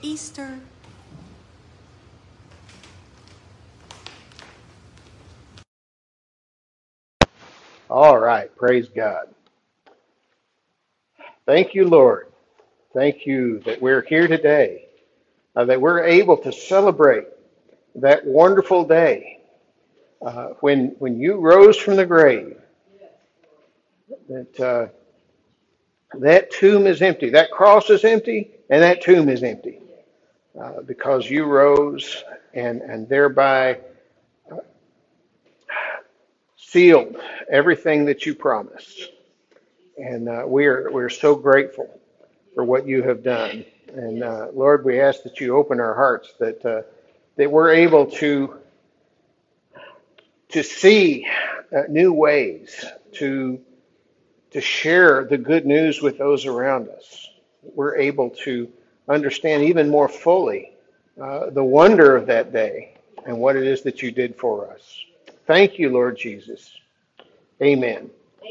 Easter. All right, praise God. Thank you, Lord. Thank you that we're here today, that we're able to celebrate that wonderful day when you rose from the grave. That tomb is empty, that cross is empty, and that tomb is empty because you rose and thereby sealed everything that you promised. And we're so grateful for what you have done. And Lord, we ask that you open our hearts that we're able to see new ways to share the good news with those around us. We're able to understand even more fully the wonder of that day and what it is that you did for us. Thank you, Lord Jesus. Amen.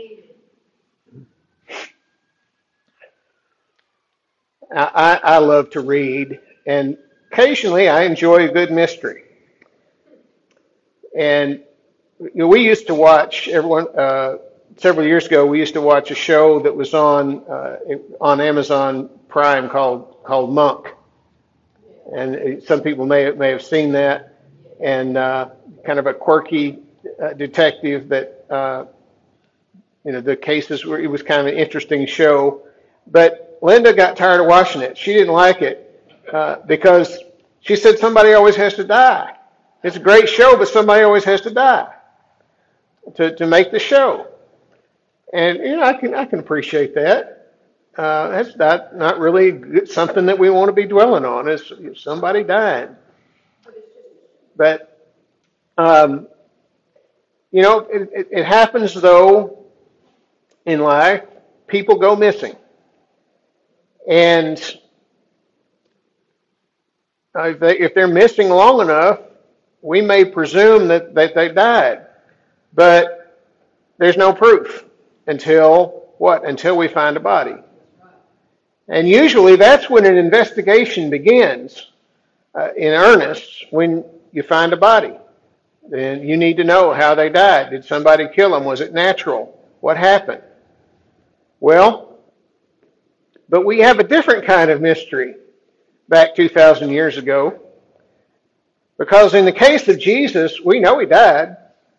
I love to read, and occasionally I enjoy a good mystery. And we used to watch several years ago. We used to watch a show that was on Amazon Prime called Monk, and some people may have seen that. And kind of a quirky detective that the cases were. It was kind of an interesting show, but Linda got tired of watching it. She didn't like it because she said somebody always has to die. It's a great show, but somebody always has to die to make the show. And I can appreciate that. That's not really something that we want to be dwelling on. Is somebody died, but it happens though in life. People go missing, and if they're missing long enough, we may presume that they died, but there's no proof until what? Until we find a body. And usually that's when an investigation begins in earnest, when you find a body. Then you need to know how they died. Did somebody kill them? Was it natural? What happened? Well, but we have a different kind of mystery back 2,000 years ago. Because in the case of Jesus, we know he died.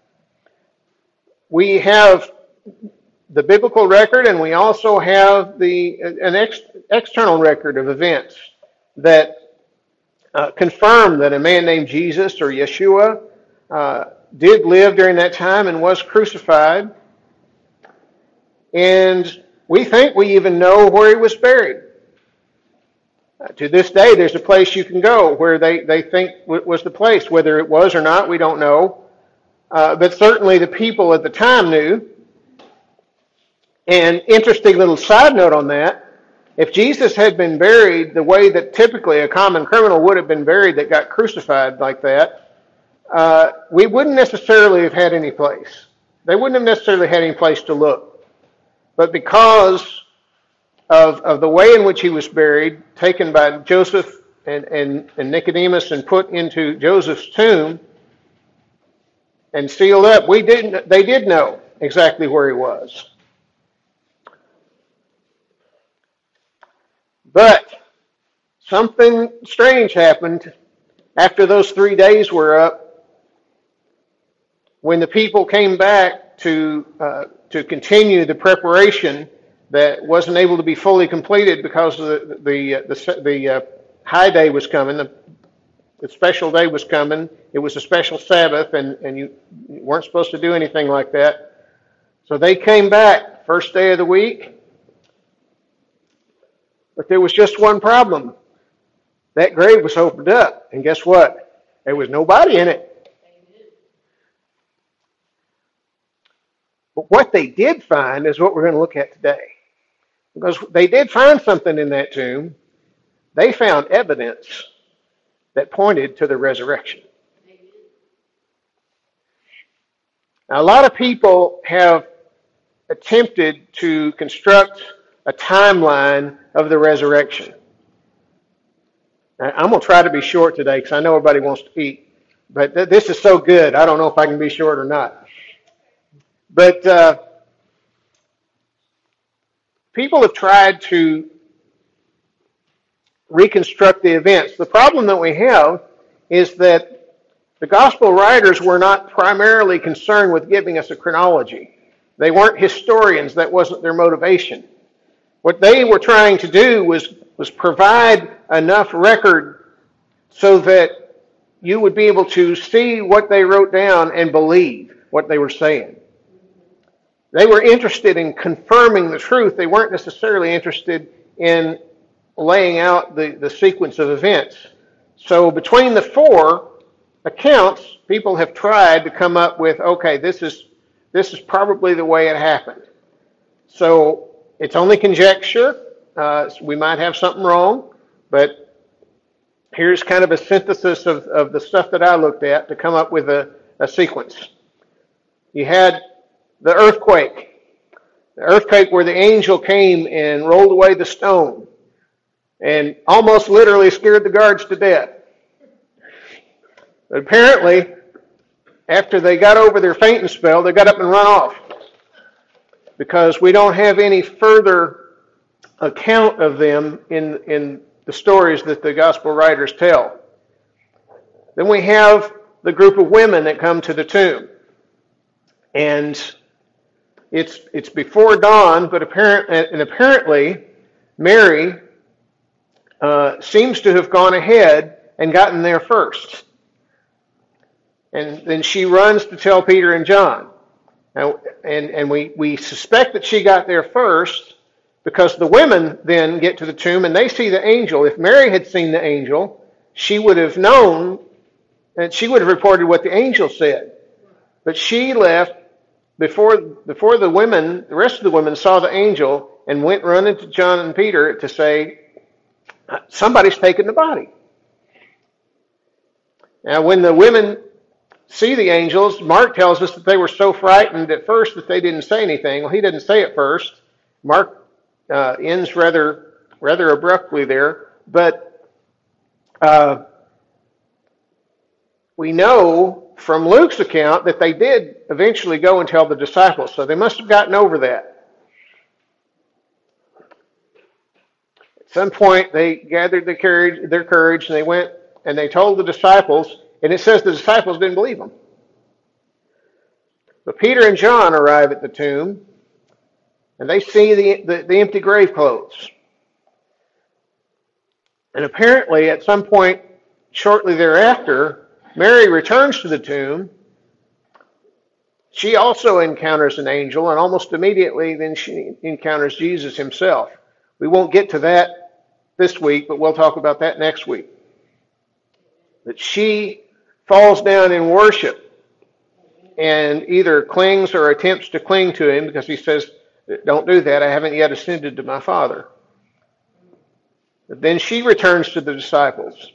We have the biblical record, and we also have an external record of events that confirm that a man named Jesus or Yeshua did live during that time and was crucified. And we think we even know where he was buried. To this day, there's a place you can go where they think was the place. Whether it was or not, we don't know. But certainly the people at the time knew. And interesting little side note on that, if Jesus had been buried the way that typically a common criminal would have been buried that got crucified like that, we wouldn't necessarily have had any place. They wouldn't have necessarily had any place to look. But because of the way in which he was buried, taken by Joseph and Nicodemus and put into Joseph's tomb and sealed up, they did know exactly where he was. But something strange happened after those 3 days were up, when the people came back to continue the preparation that wasn't able to be fully completed because the high day was coming, the special day was coming. It was a special Sabbath, and you weren't supposed to do anything like that. So they came back first day of the week, but there was just one problem. That grave was opened up, and guess what? There was nobody in it. But what they did find is what we're going to look at today. Because they did find something in that tomb. They found evidence that pointed to the resurrection. Now, a lot of people have attempted to construct a timeline of the resurrection. I'm going to try to be short today because I know everybody wants to eat. But this is so good, I don't know if I can be short or not. But people have tried to reconstruct the events. The problem that we have is that the gospel writers were not primarily concerned with giving us a chronology. They weren't historians. That wasn't their motivation. What they were trying to do was provide enough record so that you would be able to see what they wrote down and believe what they were saying. They were interested in confirming the truth. They weren't necessarily interested in laying out the sequence of events. So between the four accounts, people have tried to come up with, okay, this is probably the way it happened. So it's only conjecture. We might have something wrong, but here's kind of a synthesis of the stuff that I looked at to come up with a sequence. You had the earthquake where the angel came and rolled away the stone and almost literally scared the guards to death. But apparently, after they got over their fainting spell, they got up and run off because we don't have any further account of them in the stories that the gospel writers tell. Then we have the group of women that come to the tomb. And it's before dawn, but apparently Mary seems to have gone ahead and gotten there first. And then she runs to tell Peter and John. Now, and we suspect that she got there first because the women then get to the tomb and they see the angel. If Mary had seen the angel, she would have known and she would have reported what the angel said. But she left before the rest of the women saw the angel and went running to John and Peter to say, somebody's taken the body. Now, when the women see the angels, Mark tells us that they were so frightened at first that they didn't say anything. Well, he didn't say it first. Mark ends rather abruptly there. But we know from Luke's account that they did eventually go and tell the disciples. So they must have gotten over that. At some point, they gathered their courage, and they went and they told the disciples. And it says the disciples didn't believe them. But Peter and John arrive at the tomb, and they see the empty grave clothes. And apparently, at some point shortly thereafter, Mary returns to the tomb. She also encounters an angel, and almost immediately then she encounters Jesus himself. We won't get to that this week, but we'll talk about that next week. That she falls down in worship and either clings or attempts to cling to him because he says, don't do that, I haven't yet ascended to my Father. But then she returns to the disciples.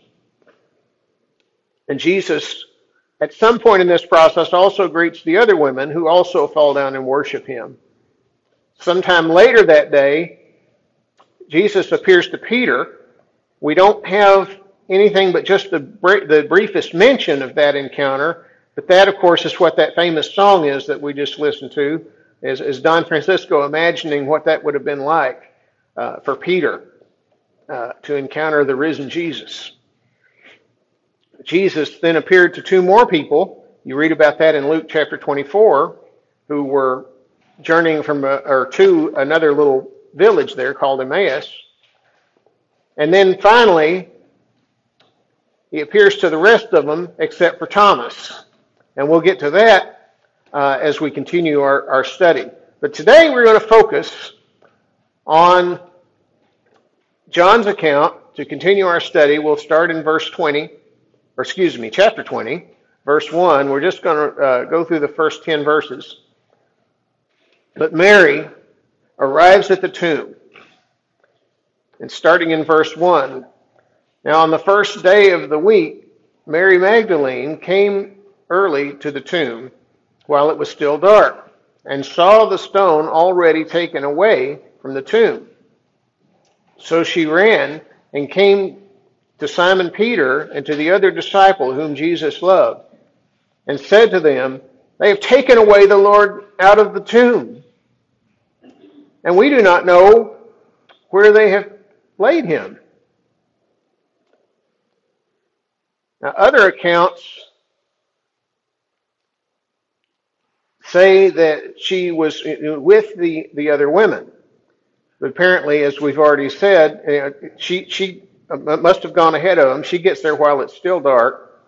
And Jesus, at some point in this process, also greets the other women who also fall down and worship him. Sometime later that day, Jesus appears to Peter. We don't have anything but just the briefest mention of that encounter, but that, of course, is what that famous song is that we just listened to, is Don Francisco imagining what that would have been like for Peter to encounter the risen Jesus. Jesus then appeared to two more people. You read about that in Luke chapter 24, who were journeying to another little village there called Emmaus. And then finally, he appears to the rest of them except for Thomas. And we'll get to that as we continue our study. But today we're going to focus on John's account. To continue our study, we'll start in chapter 20, verse 1. We're just going to go through the first 10 verses. But Mary arrives at the tomb. And starting in verse 1, now on the first day of the week, Mary Magdalene came early to the tomb while it was still dark, and saw the stone already taken away from the tomb. So she ran and came to Simon Peter and to the other disciple whom Jesus loved, and said to them, "They have taken away the Lord out of the tomb, and we do not know where they have laid him." Now, other accounts say that she was with the other women. But apparently, as we've already said, she must have gone ahead of them. She gets there while it's still dark.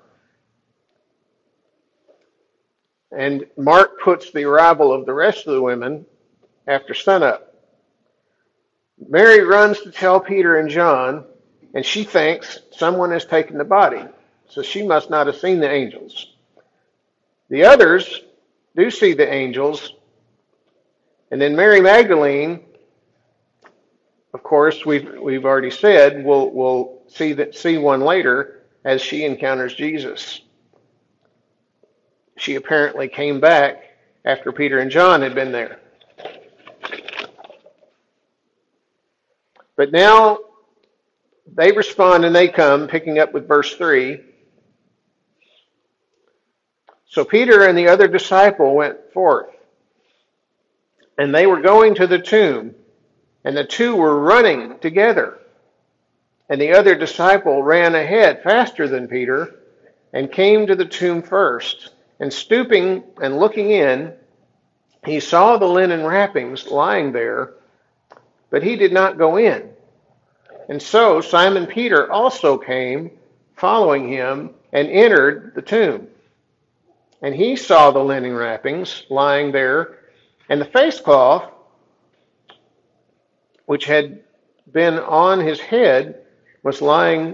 And Mark puts the arrival of the rest of the women after sunup. Mary runs to tell Peter and John, and she thinks someone has taken the body. So she must not have seen the angels. The others do see the angels. And then Mary Magdalene, of course, we've already said, we'll see one later as she encounters Jesus. She apparently came back after Peter and John had been there. But now they respond and they come, picking up with verse 3. So Peter and the other disciple went forth, and they were going to the tomb, and the two were running together. And the other disciple ran ahead faster than Peter and came to the tomb first. And stooping and looking in, he saw the linen wrappings lying there, but he did not go in. And so Simon Peter also came, following him, and entered the tomb. And he saw the linen wrappings lying there, and the face cloth, which had been on his head, was lying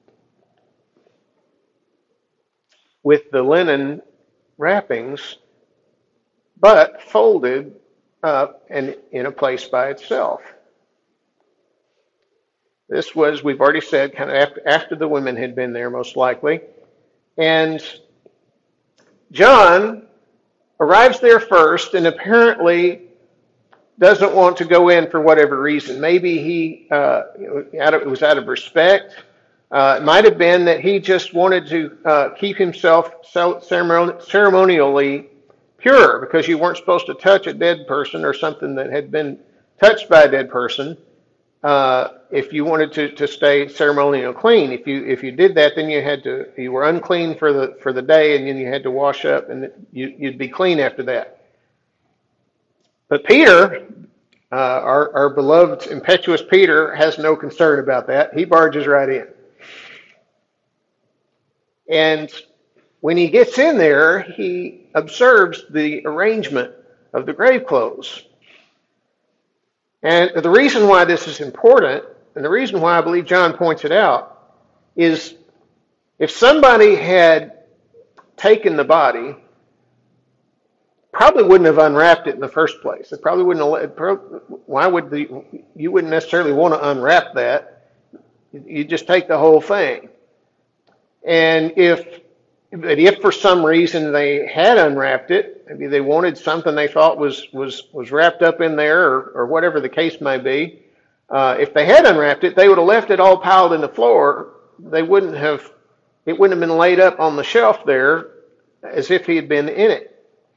with the linen wrappings, but folded up and in a place by itself. This was, we've already said, kind of after the women had been there, most likely. And John arrives there first and apparently doesn't want to go in for whatever reason. Maybe it was out of respect. It might have been that he just wanted to keep himself ceremonially pure, because you weren't supposed to touch a dead person or something that had been touched by a dead person. If you wanted to stay ceremonially clean, if you did that, then you were unclean for the day, and then you had to wash up, and you'd be clean after that. But Peter, our beloved impetuous Peter, has no concern about that. He barges right in. And when he gets in there, he observes the arrangement of the grave clothes. And the reason why this is important, and the reason why I believe John points it out, is if somebody had taken the body, probably wouldn't have unwrapped it in the first place. It probably wouldn't have. You wouldn't necessarily want to unwrap that. You just take the whole thing. And if for some reason they had unwrapped it, maybe they wanted something they thought was wrapped up in there, or whatever the case may be, if they had unwrapped it, they would have left it all piled in the floor. It wouldn't have been laid up on the shelf there as if he had been in it.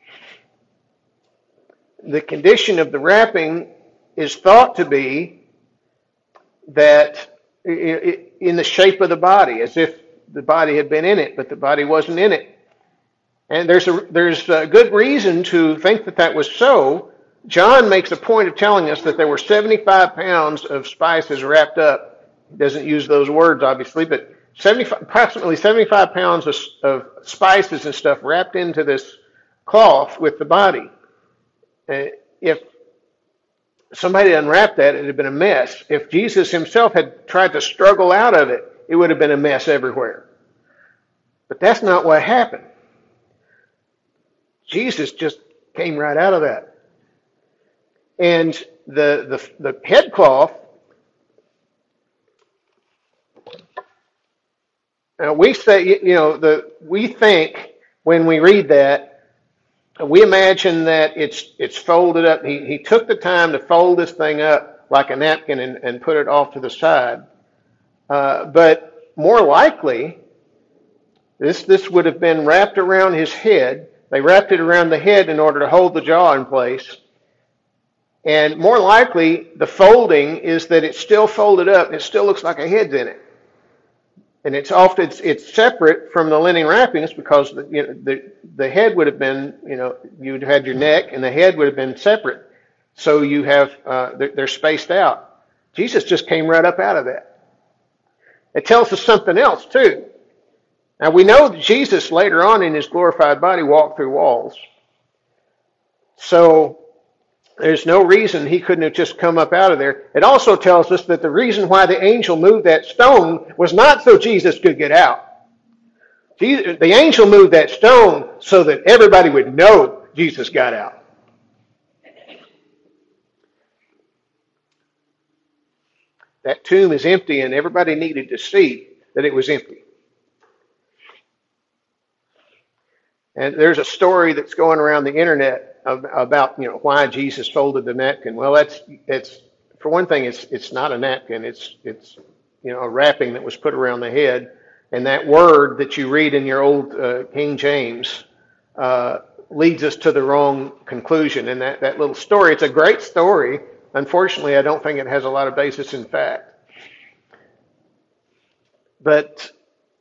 The condition of the wrapping is thought to be that in the shape of the body, as if the body had been in it, but the body wasn't in it. And there's a good reason to think that was so. John makes a point of telling us that there were 75 pounds of spices wrapped up. He doesn't use those words, obviously, but approximately 75 pounds of spices and stuff wrapped into this cloth with the body. If somebody unwrapped that, it would have been a mess. If Jesus himself had tried to struggle out of it, it would have been a mess everywhere. But that's not what happened. Jesus just came right out of that. And the head cloth, we say, we think when we read that, we imagine that it's folded up. He took the time to fold this thing up like a napkin and put it off to the side. But more likely, this would have been wrapped around his head. They wrapped it around the head in order to hold the jaw in place. And more likely, the folding is that it's still folded up. And it still looks like a head's in it. And it's separate from the linen wrappings because the head would have been, you'd had your neck and the head would have been separate. So you have, they're spaced out. Jesus just came right up out of that. It tells us something else too. Now we know that Jesus later on in his glorified body walked through walls. So there's no reason he couldn't have just come up out of there. It also tells us that the reason why the angel moved that stone was not so Jesus could get out. The angel moved that stone so that everybody would know Jesus got out. That tomb is empty and everybody needed to see that it was empty. And there's a story that's going around the internet about why Jesus folded the napkin. Well, it's for one thing, it's not a napkin. It's a wrapping that was put around the head. And that word that you read in your old King James leads us to the wrong conclusion. And that little story, it's a great story. Unfortunately, I don't think it has a lot of basis in fact. But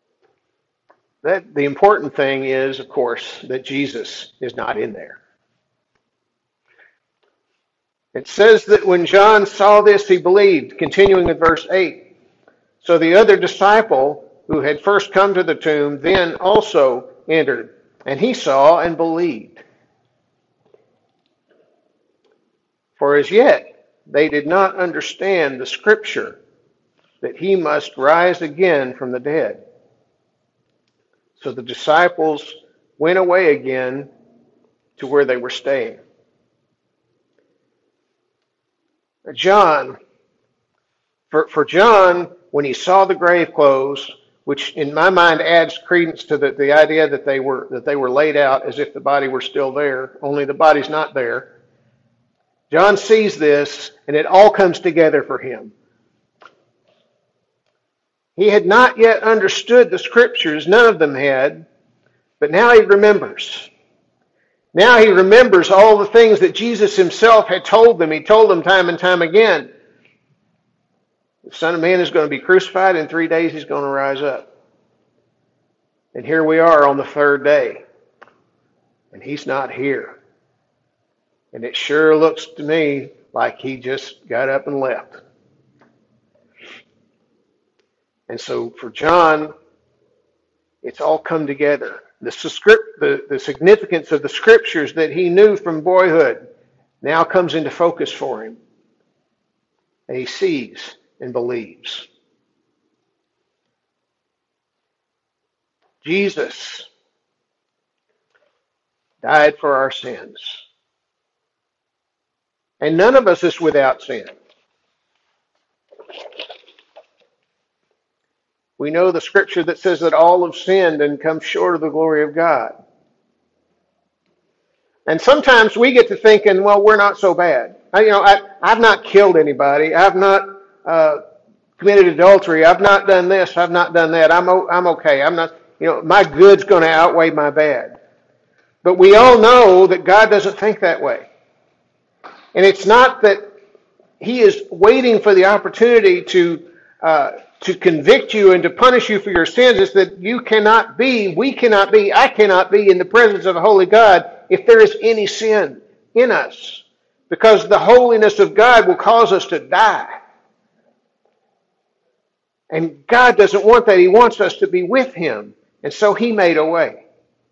the important thing is, of course, that Jesus is not in there. It says that when John saw this, he believed, continuing with verse 8. So the other disciple who had first come to the tomb then also entered, and he saw and believed. For as yet they did not understand the scripture that he must rise again from the dead. So the disciples went away again to where they were staying. John, for John, when he saw the grave clothes, which in my mind adds credence to the idea that they were laid out as if the body were still there, only the body's not there. John sees this, and it all comes together for him. He had not yet understood the scriptures, none of them had, but now he remembers. Now he remembers all the things that Jesus himself had told them. He told them time and time again. The Son of Man is going to be crucified. In 3 days he's going to rise up. And here we are on the third day. And he's not here. And it sure looks to me like he just got up and left. And so for John, it's all come together. The significance of the scriptures that he knew from boyhood now comes into focus for him. And he sees and believes. Jesus died for our sins. And none of us is without sin. We know the scripture that says that all have sinned and come short of the glory of God. And sometimes we get to thinking, well, we're not so bad. I've not killed anybody. I've not committed adultery. I've not done this. I've not done that. I'm okay. I'm not, my good's going to outweigh my bad. But we all know that God doesn't think that way. And it's not that he is waiting for the opportunity to convict you and to punish you for your sins. It's that we cannot be, I cannot be in the presence of a holy God if there is any sin in us. Because the holiness of God will cause us to die. And God doesn't want that. He wants us to be with him. And so he made a way.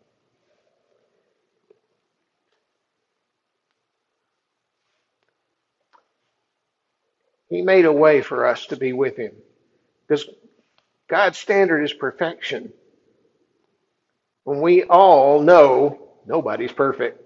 He made a way for us to be with him. Because God's standard is perfection. When we all know nobody's perfect.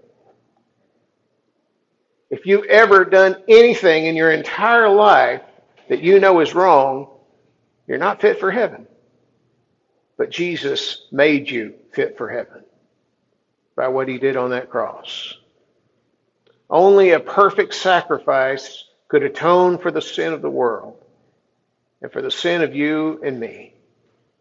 If you've ever done anything in your entire life that you know is wrong, you're not fit for heaven. But Jesus made you fit for heaven by what he did on that cross. Only a perfect sacrifice could atone for the sin of the world and for the sin of you and me.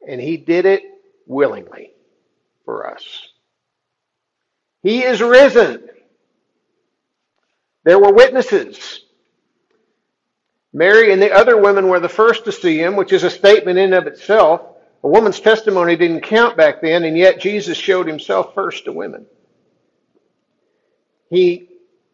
And he did it willingly for us. He is risen. There were witnesses. Mary and the other women were the first to see him, which is a statement in and of itself. A woman's testimony didn't count back then, and yet Jesus showed himself first to women. He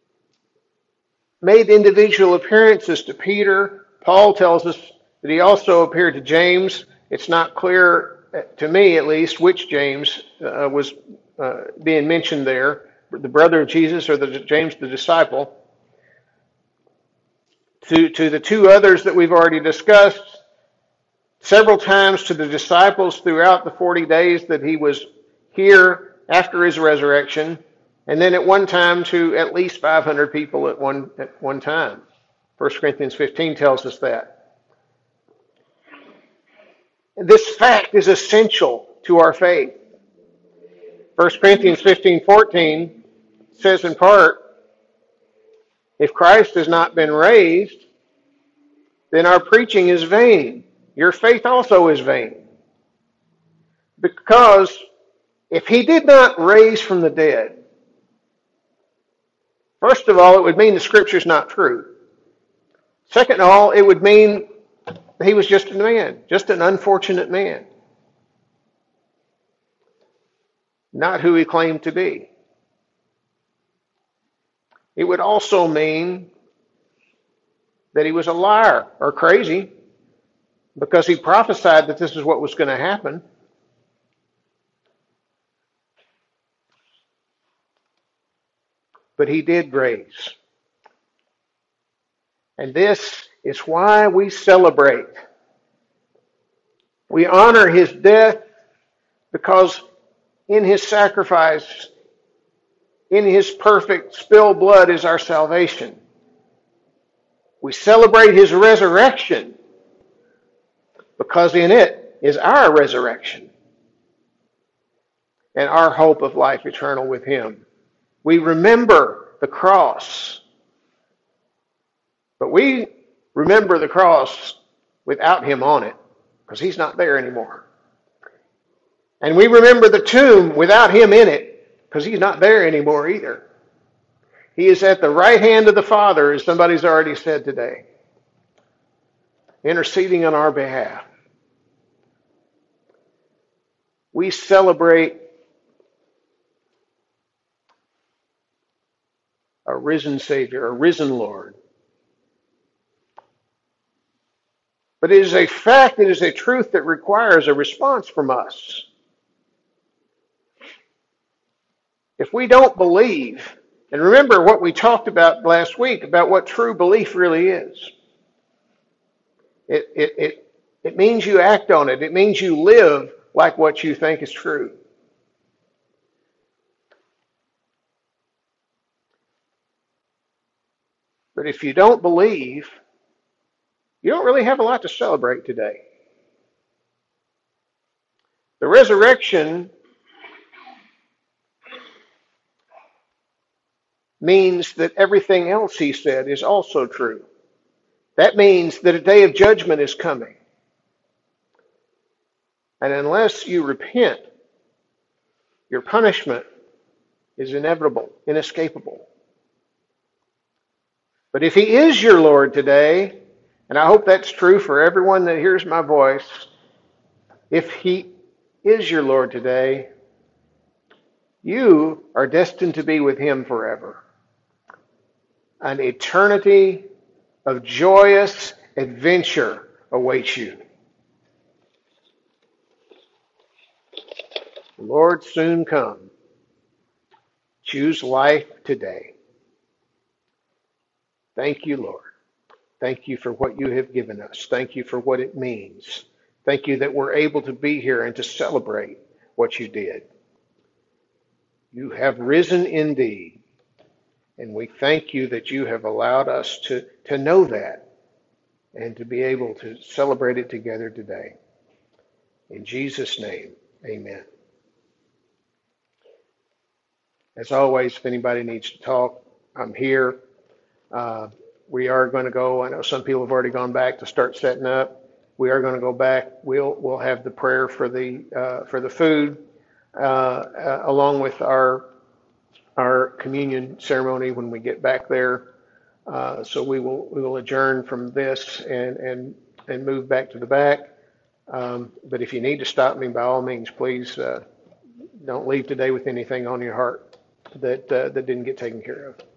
made individual appearances to Peter. Paul tells us that he also appeared to James. It's not clear, to me at least, which James was being mentioned there, the brother of Jesus or James the disciple. To the two others that we've already discussed, several times to the disciples throughout the 40 days that he was here after his resurrection, and then at one time to at least 500 people at one time. 1 Corinthians 15 tells us that. This fact is essential to our faith. 1 Corinthians 15:14 says in part, if Christ has not been raised, then our preaching is vain. Your faith also is vain. Because if he did not raise from the dead, first of all, it would mean the Scripture's not true. Second of all, it would mean he was just a man, just an unfortunate man. Not who he claimed to be. It would also mean that he was a liar or crazy because he prophesied that this is what was going to happen. But he did raise. And this is why we celebrate. We honor his death because in his sacrifice, in his perfect spilled blood is our salvation. We celebrate his resurrection because in it is our resurrection and our hope of life eternal with him. We remember the cross, but we remember the cross without him on it because he's not there anymore. And we remember the tomb without him in it because he's not there anymore either. He is at the right hand of the Father, as somebody's already said today, interceding on our behalf. We celebrate a risen Savior, a risen Lord. But it is a fact, it is a truth that requires a response from us. If we don't believe, and remember what we talked about last week about what true belief really is. It means you act on it. It means you live like what you think is true. But if you don't believe, you don't really have a lot to celebrate today. The resurrection means that everything else he said is also true. That means that a day of judgment is coming. And unless you repent, your punishment is inevitable, inescapable. But if he is your Lord today, and I hope that's true for everyone that hears my voice, if he is your Lord today, you are destined to be with him forever. An eternity of joyous adventure awaits you. The Lord soon come. Choose life today. Thank you, Lord. Thank you for what you have given us. Thank you for what it means. Thank you that we're able to be here and to celebrate what you did. You have risen indeed. And we thank you that you have allowed us to know that and to be able to celebrate it together today. In Jesus' name, amen. As always, if anybody needs to talk, I'm here. We are going to go. I know some people have already gone back to start setting up. We are going to go back. We'll have the prayer for the food, along with our communion ceremony when we get back there. So we will adjourn from this and move back to the back. But if you need to stop me, by all means, please don't leave today with anything on your heart that didn't get taken care of.